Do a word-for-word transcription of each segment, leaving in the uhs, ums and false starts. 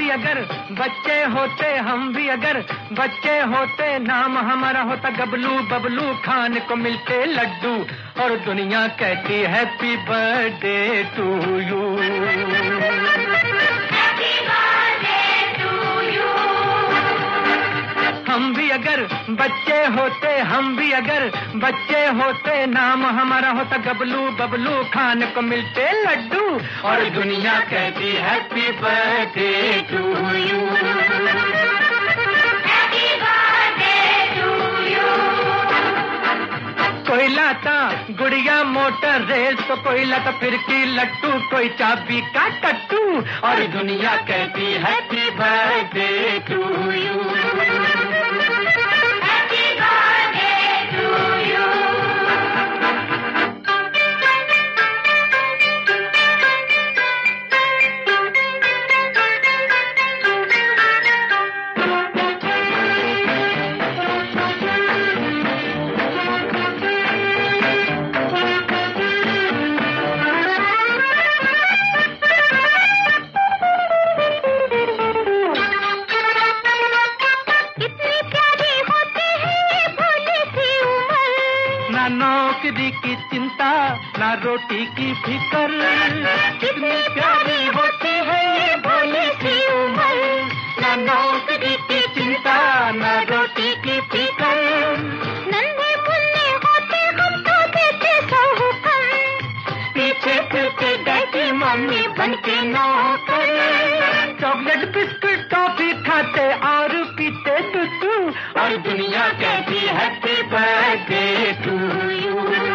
भी अगर बच्चे होते, हम भी अगर बच्चे होते, नाम हमारा होता गबलू बबलू, खाने को मिलते लड्डू और दुनिया कहती हैप्पी बर्थडे टू यू। हम भी अगर बच्चे होते, हम भी अगर बच्चे होते, नाम हमारा होता गबलू बबलू, खाने को मिलते लड्डू और दुनिया कहती happy birthday to you. Happy birthday to you. कोई लाता गुड़िया मोटर रेस तो कोई लाता फिरकी लट्टू, कोई चाबी का टट्टू और दुनिया कहती हैप्पी बर्थडे टू यू। नौकरी की चिंता ना रोटी की फिकर, कितनी प्यारी होती है ये भोली सी उम्र। ना नौकरी की चिंता ना रोटी की फिकर, नन्हे मुन्ने होते हम तो देते सौ हुक्म, पीछे फिरते डैडी मम्मी बनके नौकर। चॉकलेट बिस्कुट टॉफी खाते और पीते टूटू और दुनिया कहती happy birthday to you.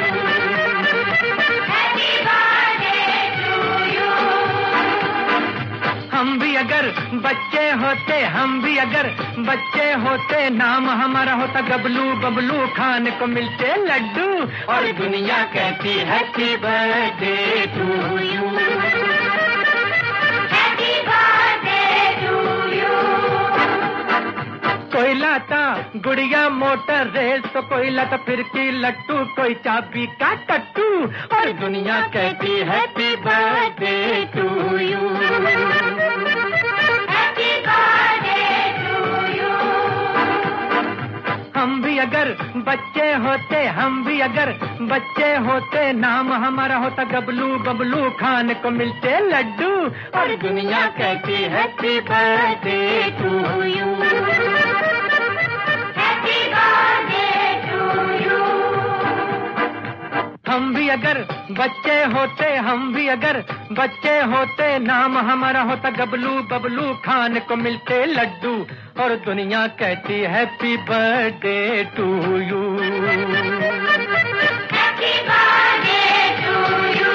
Happy birthday to you. हम भी अगर बच्चे होते, हम भी अगर बच्चे होते, नाम हमारा होता गबलू बबलू, खाने को मिलते लड्डू और दुनिया कहती हैप्पी बर्थडे टू यू। कोई लाता गुड़िया मोटर रेस तो कोई लाता फिरकी लट्टू, कोई चाबी का टट्टू और दुनिया कहती happy birthday to you. Happy birthday to you. हम भी अगर बच्चे होते, हम भी अगर बच्चे होते, नाम हमारा होता गबलू बबलू, खाने को मिलते लड्डू और दुनिया कहती हैप्पी बर्थडे टू यू। हम भी अगर बच्चे होते, हम भी अगर बच्चे होते, नाम हमारा होता गबलू बबलू, खाने को मिलते लड्डू और दुनिया कहती happy birthday to you. Happy birthday to you.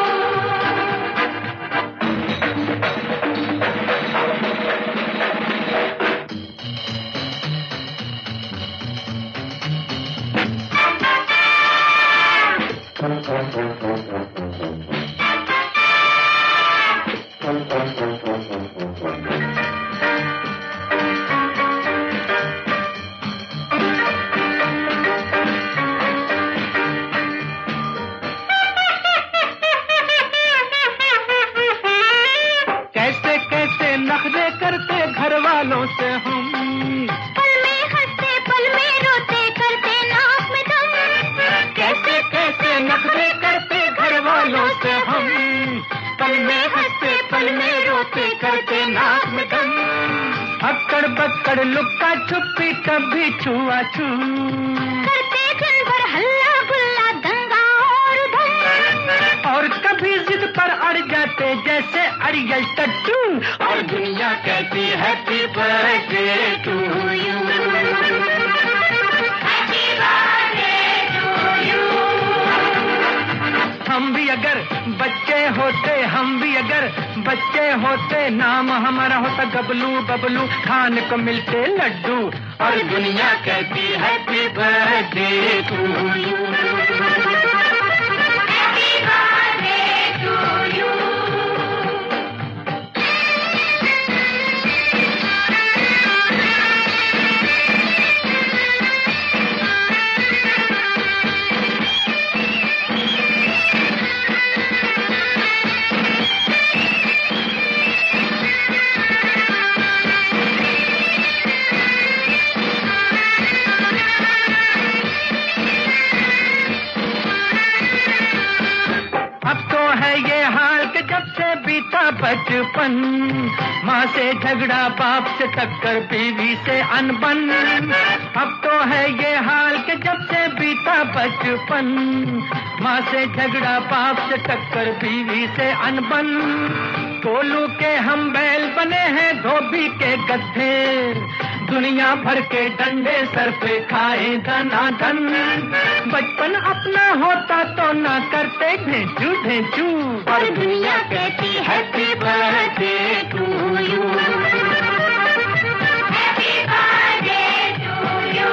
कैसे कैसे नखरे करते घर वालों से हम, पल में हंसते पल में रोते करते नाक में दम। कैसे कैसे नखरे करते घर वालों से हम, पल में हंसते पल में रोते करते नाक में दम। अक्कड़ बक्कड़ लुक्का छुपी कभी छुआ छू, करते दिन भर हल्ला गुल्ला दंगा और धम, और कभी जिद पर अड़ जाते जैसे अड़ियल टट्टू और दुनिया कहती happy birthday to you. Happy birthday to you. हम भी अगर बच्चे होते, हम भी अगर बच्चे होते, नाम हमारा होता गबलू बबलू, खाने को मिलते लड्डू और दुनिया कहती हैप्पी बर्थडे टू यू। बचपन, माँ से झगड़ा, बाप से टक्कर, बीवी से अनबन। अब तो है ये हाल कि जब से बीता बचपन, माँ से झगड़ा, बाप से टक्कर, बीवी से अनबन। कोलू के हम बैल बने हैं, धोबी के गद्धे, दुनिया भर के डंडे सर पे खाए धनाधन। बचपन अपना होता तो ना करते ढेंचू ढेंचू, और दुनिया कहती happy birthday to you, happy birthday to you.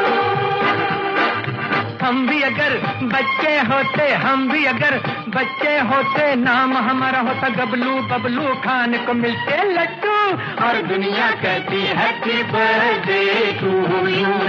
हम भी अगर बच्चे होते, हम भी अगर बच्चे होते, नाम हमारा होता गबलू बबलू, खाने को मिलते लड्डू, और दुनिया कहती हैप्पी बर्थडे टू यू।